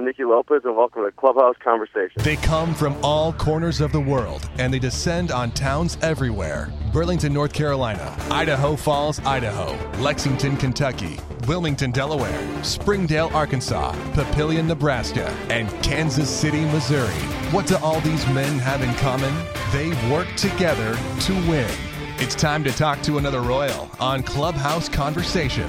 is Nicky Lopez, and welcome to Clubhouse Conversation. They come from all corners of the world, and they descend on towns everywhere. Burlington, North Carolina, Idaho Falls, Idaho, Lexington, Kentucky, Wilmington, Delaware, Springdale, Arkansas, Papillion, Nebraska, and Kansas City, Missouri. What do all these men have in common? They work together to win. It's time to talk to another Royal on Clubhouse Conversation.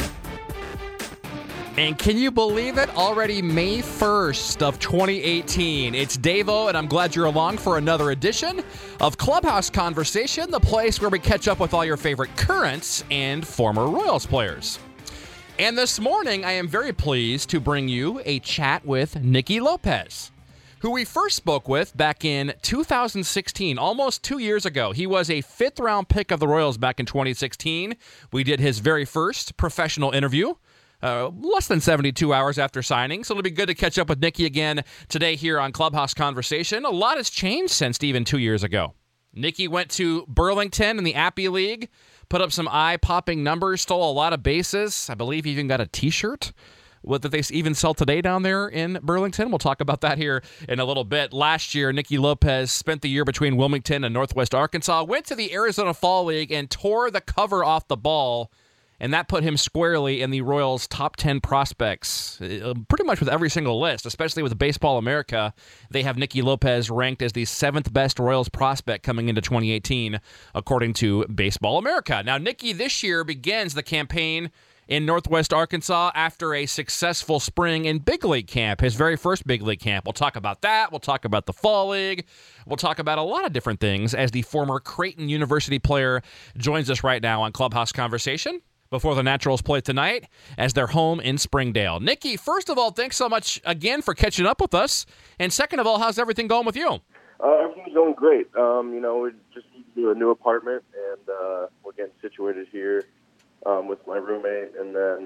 And can you believe it? Already May 1st of 2018. It's Davo, and I'm glad you're along for another edition of Clubhouse Conversation, the place where we catch up with all your favorite current and former Royals players. And this morning, I am very pleased to bring you a chat with Nicky Lopez, who we first spoke with back in 2016, almost 2 years ago. He was a fifth-round pick of the Royals back in 2016. We did his very first professional interview. Less than 72 hours after signing, so it'll be good to catch up with Nicky again today here on Clubhouse Conversation. A lot has changed since even 2 years ago. Nicky went to Burlington in the Appy League, put up some eye-popping numbers, stole a lot of bases. I believe he even got a T-shirt that they even sell today down there in Burlington. We'll talk about that here in a little bit. Last year, Nicky Lopez spent the year between Wilmington and Northwest Arkansas, went to the Arizona Fall League and tore the cover off the ball. And that put him squarely in the Royals' top 10 prospects, pretty much with every single list, especially with Baseball America. They have Nicky Lopez ranked as the 7th best Royals prospect coming into 2018, according to Baseball America. Now, Nicky this year begins the campaign in Northwest Arkansas after a successful spring in Big League camp, his very first Big League camp. We'll talk about that. We'll talk about the Fall League. We'll talk about a lot of different things as the former Creighton University player joins us right now on Clubhouse Conversation before the Naturals play tonight as they're home in Springdale. Nicky, first of all, thanks so much again for catching up with us. And second of all, how's everything going with you? Everything's going great. We just need to do a new apartment, and we're getting situated here with my roommate. And then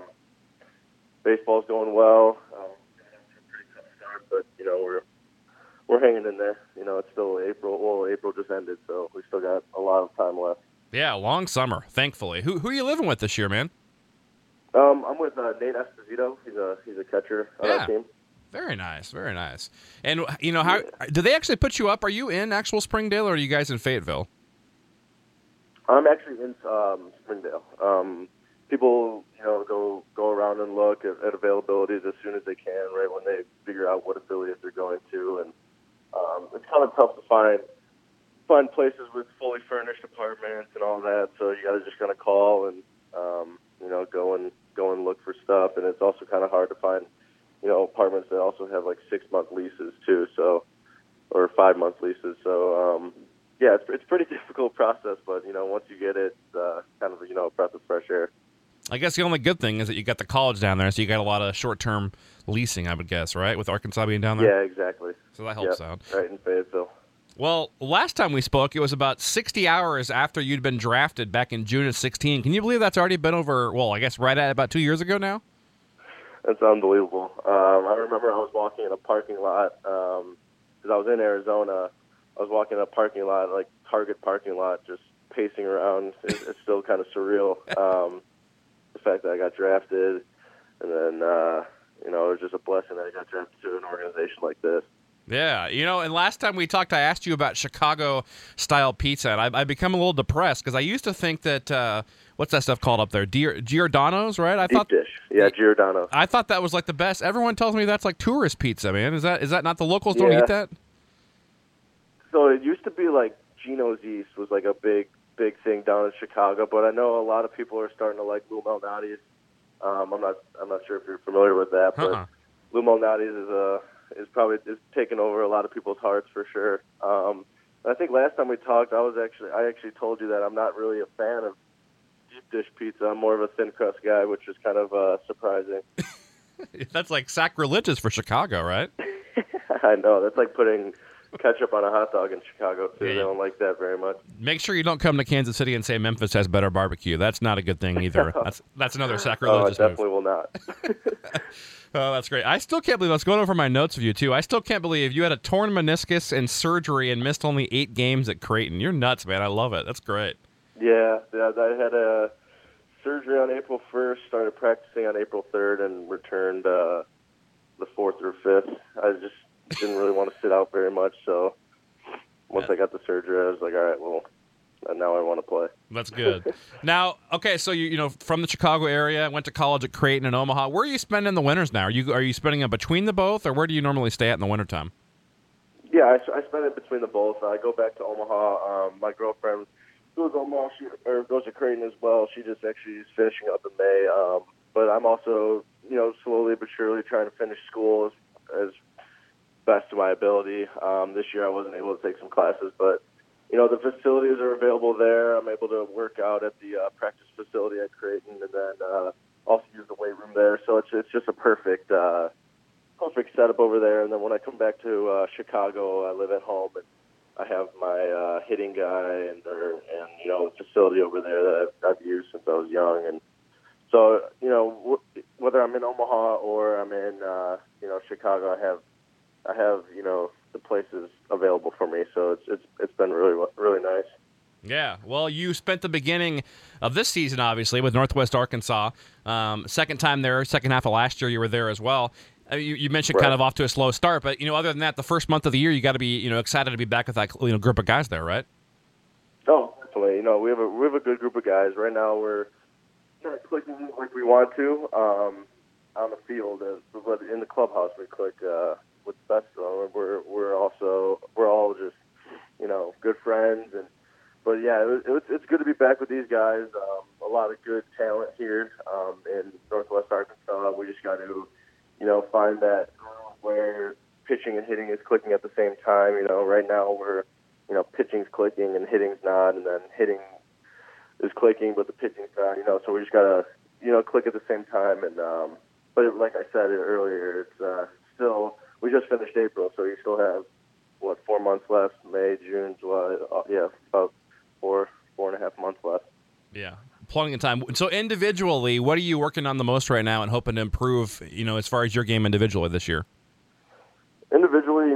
baseball's going well. Pretty tough start, but, we're hanging in there. It's still April. Well, April just ended, so we still got a lot of time left. Yeah, long summer, thankfully. Who are you living with this year, man? I'm with Nate Esposito. He's a catcher on our team. Very nice, very nice. And how do they actually put you up? Are you in actual Springdale, or are you guys in Fayetteville? I'm actually in Springdale. People, go around and look at availabilities as soon as they can, right when they figure out what affiliate they're going to, and it's kind of tough to find places with fully furnished apartments and all that, so you got to just kind of call and go and look for stuff. And it's also kind of hard to find apartments that also have like 6-month leases too, or 5-month leases. So it's a pretty difficult process, but once you get it, kind of a breath of fresh air. I guess the only good thing is that you got the college down there, so you got a lot of short-term leasing, I would guess, right, with Arkansas being down there? Yeah, exactly. So that helps out. Right in Fayetteville. Well, last time we spoke, it was about 60 hours after you'd been drafted back in June of 16. Can you believe that's already been over, I guess right at about 2 years ago now? That's unbelievable. I remember I was walking in a parking lot, because I was in Arizona. I was walking in a parking lot, like Target parking lot, just pacing around. It's still kind of surreal, the fact that I got drafted. And then, it was just a blessing that I got drafted to an organization like this. Yeah, and last time we talked, I asked you about Chicago-style pizza, and I become a little depressed because I used to think that, what's that stuff called up there? Giordano's, right? Deep dish. Yeah, Giordano's. I thought that was like the best. Everyone tells me that's like tourist pizza, man. Is that not the locals don't eat that? So it used to be like Gino's East was like a big thing down in Chicago, but I know a lot of people are starting to like Lou Malnati's. I'm not sure if you're familiar with that, but Lou Malnati's is probably taking over a lot of people's hearts for sure. I think last time we talked, I actually told you that I'm not really a fan of deep dish pizza. I'm more of a thin crust guy, which is kind of surprising. That's like sacrilegious for Chicago, right? I know. That's like putting ketchup on a hot dog in Chicago, too. Yeah. They don't like that very much. Make sure you don't come to Kansas City and say Memphis has better barbecue. That's not a good thing either. That's another sacrilegious move. Definitely will not. Oh, that's great. I still can't believe, I was going over my notes with you, too. I still can't believe you had a torn meniscus and surgery and missed only 8 games at Creighton. You're nuts, man. I love it. That's great. Yeah. I had a surgery on April 1st, started practicing on April 3rd, and returned the 4th or 5th. I just didn't really want to sit out very much. So once I got the surgery, I was like, all right, well, now I want to play. That's good. Now, okay, so you from the Chicago area, went to college at Creighton and Omaha. Where are you spending the winters now? Are you spending it between the both, or where do you normally stay at in the wintertime? Yeah, I spend it between the both. I go back to Omaha. My girlfriend goes to Omaha, goes to Creighton as well. She just actually is finishing up in May. But I'm also, slowly but surely trying to finish school as best to my ability. This year I wasn't able to take some classes, but the facilities are available there. I'm able to work out at the practice facility at Creighton, and then also use the weight room there. So it's just a perfect setup over there. And then when I come back to Chicago, I live at home, and I have my hitting guy and facility over there that I've used since I was young. And so whether I'm in Omaha or I'm in Chicago, I have the places available for me. So it's been really nice. Yeah, well, you spent the beginning of this season, obviously, with Northwest Arkansas. Second time there, second half of last year, you were there as well. You mentioned Right. kind of off to a slow start, but other than that, the first month of the year, you got to be excited to be back with that group of guys there, right? Oh, definitely. We have a good group of guys right now. We're not clicking like we want to on the field, but in the clubhouse we click with the best of them. We're all just good friends, but yeah, it's good to be back with these guys. A lot of good talent here in Northwest Arkansas. We just got to find that where pitching and hitting is clicking at the same time. Right now we're pitching's clicking and hitting's not, and then hitting is clicking but the pitching's not. So we just gotta click at the same time. And but like I said earlier, it's still, we just finished April, so you still have 4 months left: May, June, July. About four and a half months left. Yeah, plenty of time. So individually, what are you working on the most right now and hoping to improve, as far as your game individually this year? Individually,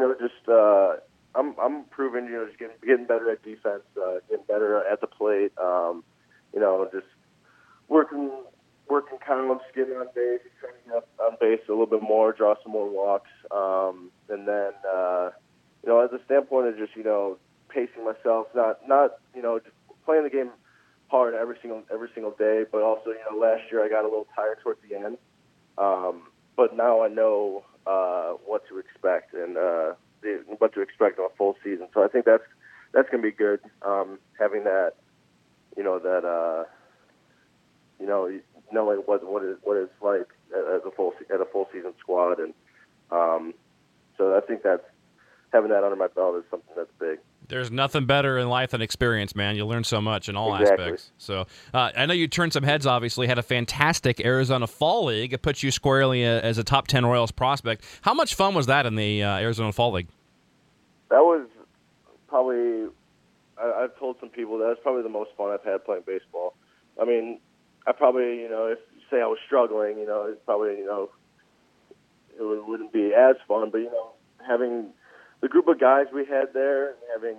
I'm improving. Just getting better at defense, getting better at the plate. Just working counts, getting on base, trying to get on base a little bit more, draw some more walks, and then as a standpoint of just pacing myself, not just playing the game hard every single day, but also last year I got a little tired towards the end, but now I know what to expect and what to expect on a full season. So I think that's gonna be good, having that knowing what it's like at a full season squad, and so I think that's, having that under my belt is something that's big. There's nothing better in life than experience, man. You learn so much in all Exactly. aspects. So I know you turned some heads, obviously, had a fantastic Arizona Fall League. It puts you squarely as a top 10 Royals prospect. How much fun was that in the Arizona Fall League? That was probably, I've told some people that's probably the most fun I've had playing baseball. I mean, I probably, if you say I was struggling, it's probably, it wouldn't be as fun, but, having the group of guys we had there, and having,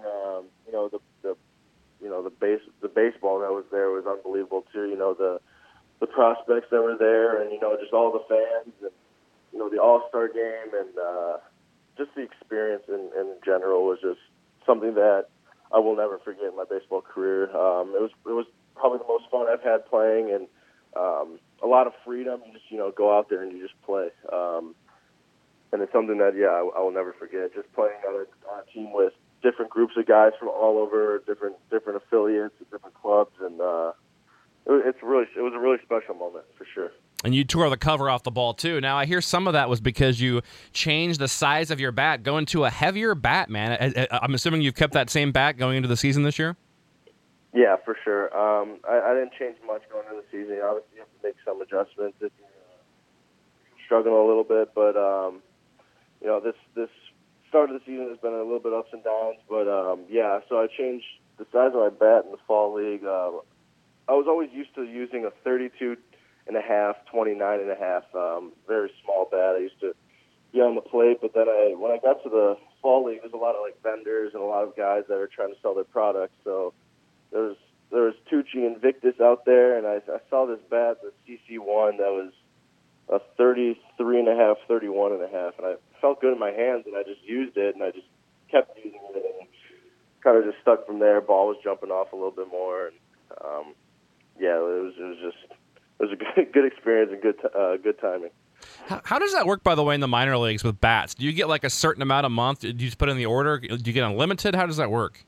the baseball that was there was unbelievable too. The prospects that were there, and, just all the fans, and, the All-Star game, and just the experience in general was just something that I will never forget in my baseball career. It was probably the most fun I've had playing, and a lot of freedom. You just go out there and you just play, and it's something that I will never forget. Just playing on a team with different groups of guys from all over, different affiliates, different clubs, and it was a really special moment for sure. And you tore the cover off the ball, too. Now, I hear some of that was because you changed the size of your bat, going to a heavier bat, man. I'm assuming you've kept that same bat going into the season this year? Yeah, for sure. I didn't change much going into the season. Obviously, you have to make some adjustments if you're struggling a little bit. But, this start of the season has been a little bit ups and downs. But, so I changed the size of my bat in the fall league. I was always used to using a 32 and a half, 29 and a half, very small bat. I used to be on the plate, but then when I got to the fall league, there's a lot of vendors and a lot of guys that are trying to sell their products. So there was Tucci Invictus out there, and I saw this bat, the CC1, that was a 33.5, 31.5, and I felt good in my hands, and I just used it, and I just kept using it, and kind of just stuck from there. Ball was jumping off a little bit more, and yeah, it was a good experience and good timing. How does that work, by the way, in the minor leagues with bats? Do you get like a certain amount a month? Do you just put in the order? Do you get unlimited? How does that work?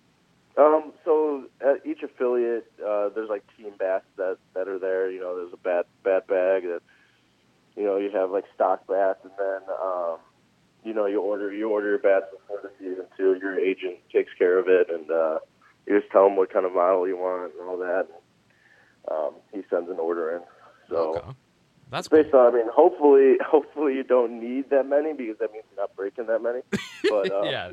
So at each affiliate, there's like team bats that are there. You know, there's a bat bag that, you know, you have like stock bats, and then you know, you order your bats before the season too. Your agent takes care of it, and you just tell him what kind of model you want and all that. And, he sends an order in. So okay. That's based on. I mean, hopefully you don't need that many, because that means you're not breaking that many. But yeah.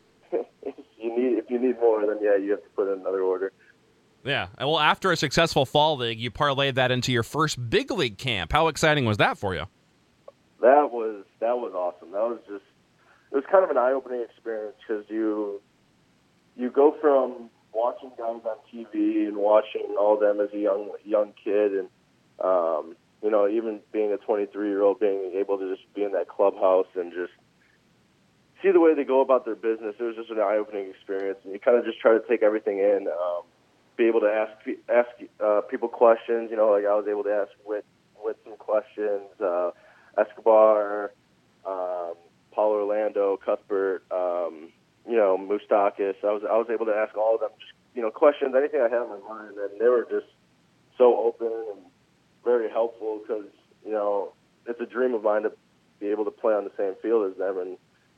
if you need more, then yeah, you have to put in another order. Yeah. Well, after a successful fall league, you parlayed that into your first big league camp. How exciting was that for you? That was awesome. It was kind of an eye-opening experience, because you go from watching guys on TV and watching all of them as a young kid, and you know, even being a 23-year-old, being able to just be in that clubhouse and just see the way they go about their business. It was just an eye-opening experience, and you kind of just try to take everything in, be able to ask people questions. You know, like I was able to ask Whit some questions, Escobar, Paul Orlando, Cuthbert, you know, Moustakis. I was able to ask all of them just, you know, questions, anything I had in my mind, and they were just so open and very helpful, because, you know, it's a dream of mine to be able to play on the same field as them. And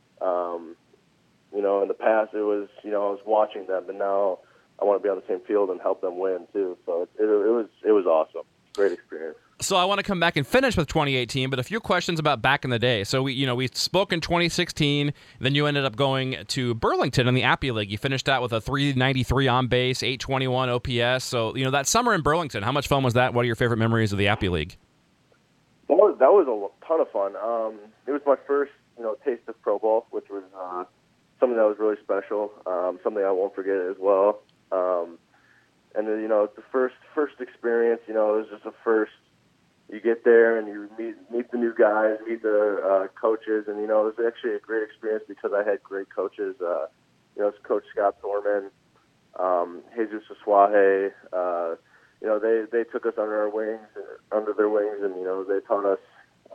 you know, in the past it was, you know, I was watching them, but now I want to be on the same field and help them win too. So it was awesome. Great experience. So I want to come back and finish with 2018, but a few questions about back in the day. So we spoke in 2016, then you ended up going to Burlington in the Appy League. You finished out with a 393 on base, 821 OPS. So, you know, that summer in Burlington, how much fun was that? What are your favorite memories of the Appy League? That was a ton of fun. It was my first, you know, taste of Pro Ball, which was something that was really special, something I won't forget as well. And then, you know, it's the first experience. You know, it was just a first. You get there and you meet the new guys, meet the coaches, and, you know, it was actually a great experience because I had great coaches. You know, it's Coach Scott Thorman, Jesus Aswahe. You know, they took us under their wings, and, you know, they taught us,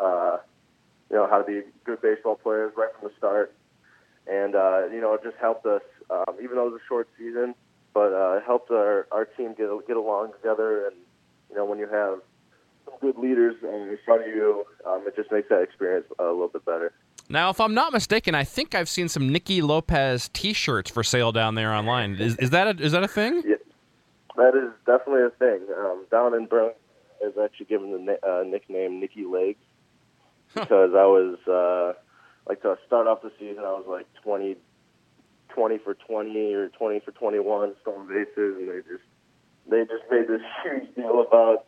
you know, how to be good baseball players right from the start. And, you know, it just helped us, even though it was a short season, but it helped our team get along together. And, you know, when you have some good leaders in front of you, it just makes that experience a little bit better. Now, if I'm not mistaken, I think I've seen some Nicky Lopez T-shirts for sale down there online. Is that a thing? Yeah, that is definitely a thing. Down in Burlington is actually given the nickname Nicky Legs, because I was like, to start off the season, I was like 20 for 20 or 20 for 21 stolen bases, and they just made this huge deal about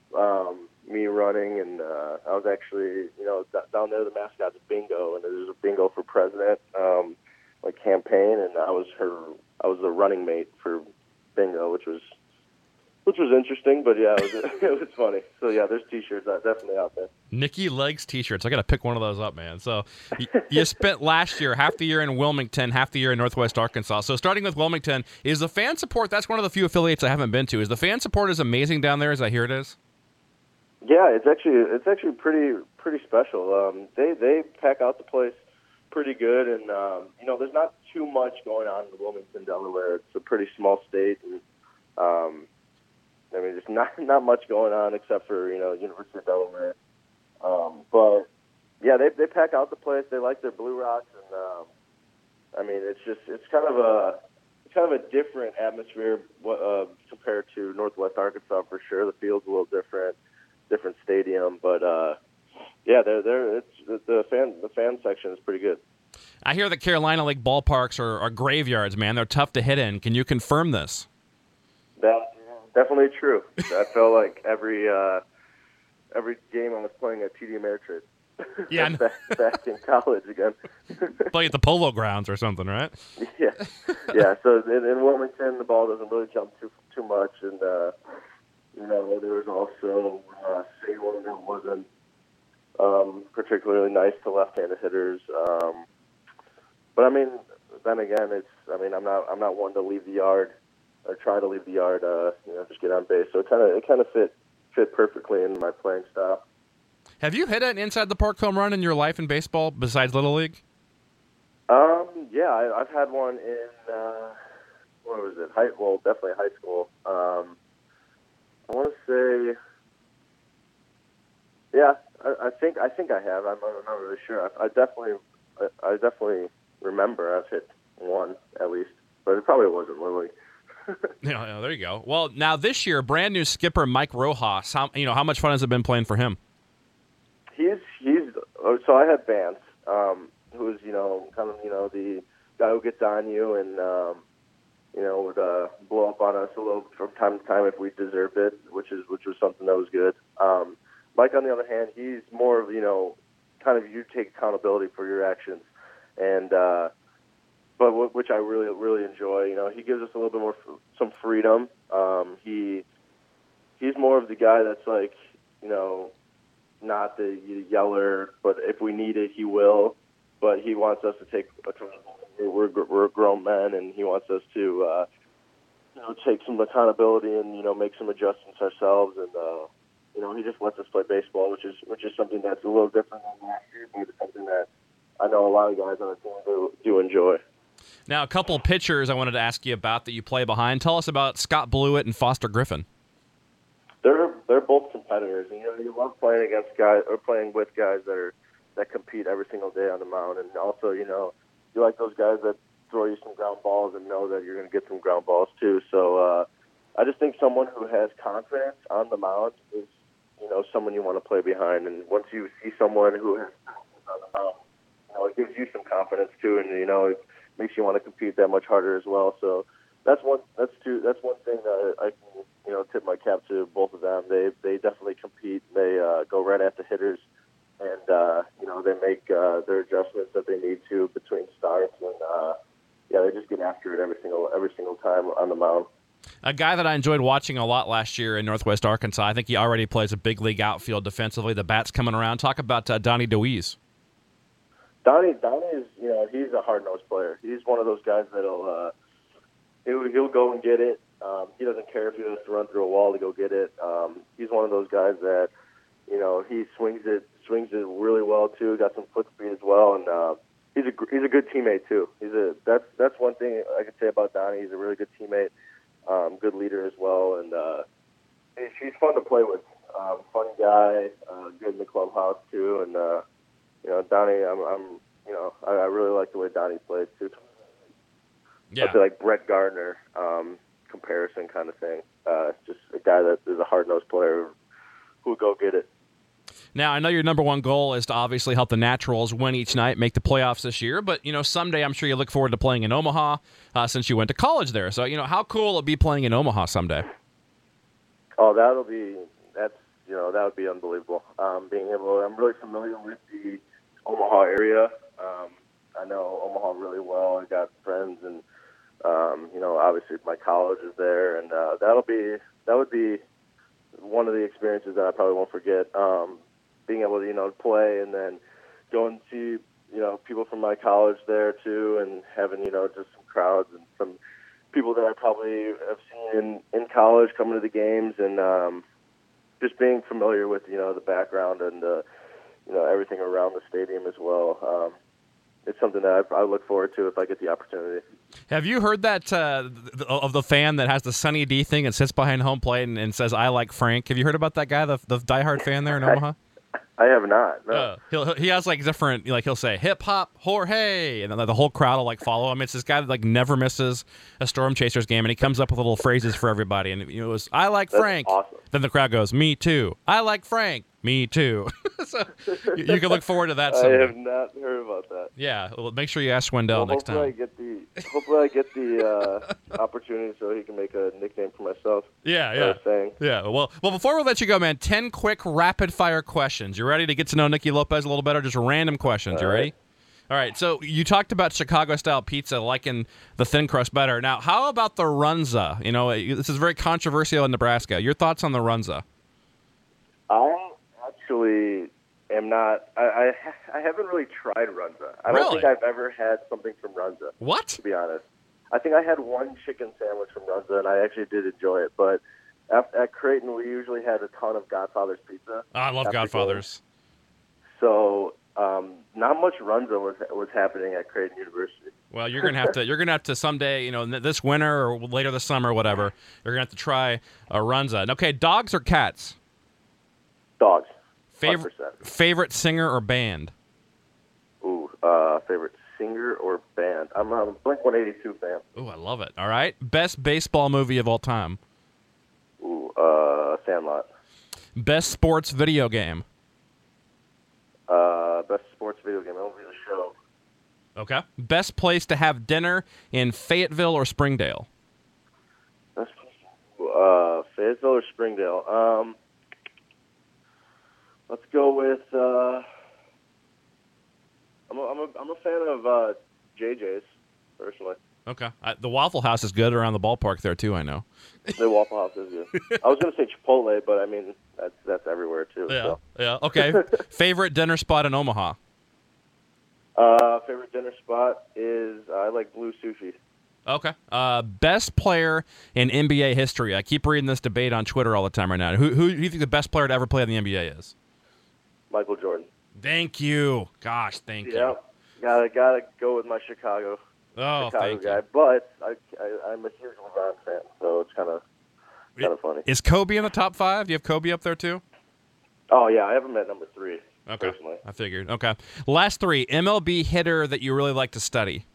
me running, and I was actually, you know, down there the mascot's Bingo, and there's a Bingo for president like campaign, and I was the running mate for Bingo, which was interesting, but yeah, it was funny. So yeah, there's T-shirts definitely out there. Nicky Legs T-shirts. I got to pick one of those up, man. So you spent last year half the year in Wilmington, half the year in Northwest Arkansas. So starting with Wilmington, is the fan support? That's one of the few affiliates I haven't been to. Is the fan support as amazing down there as I hear it is? Yeah, it's actually pretty special. They pack out the place pretty good, and you know, there's not too much going on in Wilmington, Delaware. It's a pretty small state, and I mean, there's not much going on except for, you know, University of Delaware. But yeah, they pack out the place. They like their Blue Rocks, and I mean, it's kind of a different atmosphere compared to Northwest Arkansas for sure. The field's a little different stadium, but yeah, the fan section is pretty good. I hear that Carolina Lake ballparks are graveyards, man. They're tough to hit in. Can you confirm this? That's definitely true. I felt like every game I was playing at TD Ameritrade. Yeah, back in college again. Play at the Polo Grounds or something, right? Yeah. So in Wilmington, the ball doesn't really jump too much, and you know, there was also Salem that wasn't particularly nice to left-handed hitters. But I mean, then again, I'm not one to leave the yard or try to leave the yard. Just get on base. So it kind of fit perfectly in my playing style. Have you hit an inside the park home run in your life in baseball besides Little League? Yeah, I've had one in what was it? Definitely high school. I want to say, yeah, I think I have. I'm not really sure. I definitely remember I've hit one at least, but it probably wasn't Little League. Yeah, there you go. Well, now this year, brand new skipper Mike Rojas. How much fun has it been playing for him? So I had Vance, who's the guy who gets on you and would blow up on us a little from time to time if we deserved it, which was something that was good. Mike, on the other hand, he's more of kind of you take accountability for your actions, and but which I really really enjoy. He gives us a little bit more some freedom. He's more of the guy that's like not the yeller, but if we need it, he will. But he wants us to take we're grown men, and he wants us to take some accountability and make some adjustments ourselves. And he just lets us play baseball, which is something that's a little different than last year, but it's something that I know a lot of guys on the team do enjoy. Now, a couple pitchers I wanted to ask you about that you play behind. Tell us about Scott Blewett and Foster Griffin. They're both competitors, and you love playing against guys or playing with guys that compete every single day on the mound, and also you like those guys that throw you some ground balls and know that you're going to get some ground balls too. So I just think someone who has confidence on the mound is someone you want to play behind, and once you see someone who has confidence on the mound, it gives you some confidence too, and it makes you want to compete that much harder as well. So that's one thing that I can tip my cap to both of them. They definitely compete. They go right at the hitters, and they make their adjustments that they need to between starts, and they just get after it every single time on the mound. A guy that I enjoyed watching a lot last year in Northwest Arkansas. I think he already plays a big league outfield defensively. The bat's coming around. Talk about Donnie DeWeese. Donnie is he's a hard-nosed player. He's one of those guys that'll he'll go and get it. He doesn't care if he has to run through a wall to go get it. He's one of those guys that he swings it really well too. Got some foot speed as well, and he's a good teammate too. That's one thing I could say about Donnie. He's a really good teammate, good leader as well, and he's fun to play with. Funny guy, good in the clubhouse too, and Donnie, I really like the way Donnie plays too. Yeah, I feel like Brett Gardner comparison kind of thing. Just a guy that is a hard-nosed player who'll go get it. Now, I know your number one goal is to obviously help the Naturals win each night, make the playoffs this year, but, someday I'm sure you look forward to playing in Omaha since you went to college there. So, how cool will it be playing in Omaha someday? Oh, that would be unbelievable. I'm really familiar with the Omaha area. I know Omaha really well. I got friends, and obviously my college is there, and that would be one of the experiences that I probably won't forget. Being able to play and then go and see people from my college there too, and having just some crowds and some people that I probably have seen in college coming to the games, and just being familiar with the background and everything around the stadium as well. It's something that I look forward to if I get the opportunity. Have you heard that of the fan that has the Sunny D thing and sits behind home plate and says, "I like Frank"? Have you heard about that guy, the diehard fan there in Omaha? I have not. No. He has different, he'll say hip hop Jorge, and then the whole crowd will follow him. It's this guy that never misses a Storm Chasers game, and he comes up with little phrases for everybody. And it was, "I like Frank." Awesome. Then the crowd goes, "Me too." "I like Frank." "Me too." So you can look forward to that someday. I have not heard about that. Yeah, well, make sure you ask Wendell next time. Hopefully I get the opportunity so he can make a nickname for myself. Yeah. Well, before we let you go, man, 10 quick rapid-fire questions. You ready to get to know Nicky Lopez a little better? Just random questions. You ready? All right, so you talked about Chicago-style pizza, liking the thin crust better. Now, how about the Runza? This is very controversial in Nebraska. Your thoughts on the Runza? I actually am not. I haven't really tried Runza. I don't think I've ever had something from Runza. What? To be honest, I think I had one chicken sandwich from Runza, and I actually did enjoy it. But at Creighton, we usually had a ton of Godfather's pizza. Oh, I love Godfather's. So not much Runza was happening at Creighton University. Well, you're gonna have to someday, this winter or later this summer, or whatever. You're gonna have to try a Runza. Okay, dogs or cats? Dogs. Favorite singer or band? Ooh, favorite singer or band? I'm a Blink-182 fan. Ooh, I love it. All right, best baseball movie of all time? Ooh, Sandlot. Best sports video game? Best sports video game. It'll be the show. Okay. Best place to have dinner in Fayetteville or Springdale? Fayetteville or Springdale? Let's go with. I'm a fan of JJ's personally. Okay. The Waffle House is good around the ballpark there too. I know. The Waffle House is good. I was going to say Chipotle, but I mean that's everywhere too. Yeah. So. Yeah. Okay. Favorite dinner spot in Omaha? Favorite dinner spot is I like Blue Sushi. Okay. Best player in NBA history. I keep reading this debate on Twitter all the time right now. Who do you think the best player to ever play in the NBA is? Michael Jordan. Thank you. Gosh, thank you. Yeah, gotta go with my Chicago thank guy. You. But I'm a huge LeBron fan, so it's kind of funny. Is Kobe in the top 5? Do you have Kobe up there too? Oh yeah, I have him at number 3. Okay, personally. I figured. Okay, last 3 MLB hitter that you really like to study.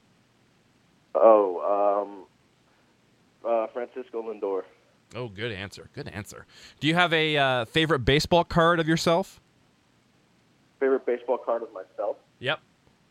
Francisco Lindor. Oh, good answer. Good answer. Do you have a favorite baseball card of yourself? Favorite baseball card of myself? Yep.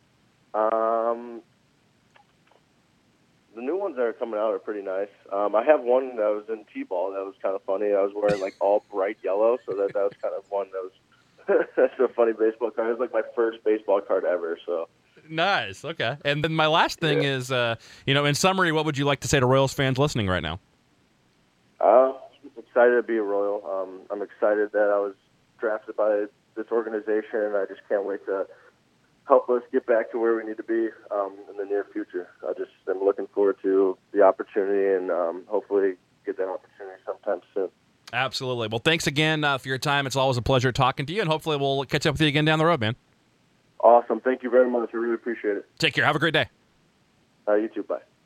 The new ones that are coming out are pretty nice. I have one that was in T-ball that was kind of funny. I was wearing like all bright yellow, so that was kind of one that was that's a funny baseball card. It was like my first baseball card ever. So nice. Okay. And then my last thing is, in summary, what would you like to say to Royals fans listening right now? I'm excited to be a Royal. I'm excited that I was drafted by this organization, and I just can't wait to help us get back to where we need to be in the near future. I just am looking forward to the opportunity and hopefully get that opportunity sometime soon. Absolutely. Well, thanks again for your time. It's always a pleasure talking to you, and hopefully we'll catch up with you again down the road, man. Awesome. Thank you very much. I really appreciate it. Take care. Have a great day. You too. Bye.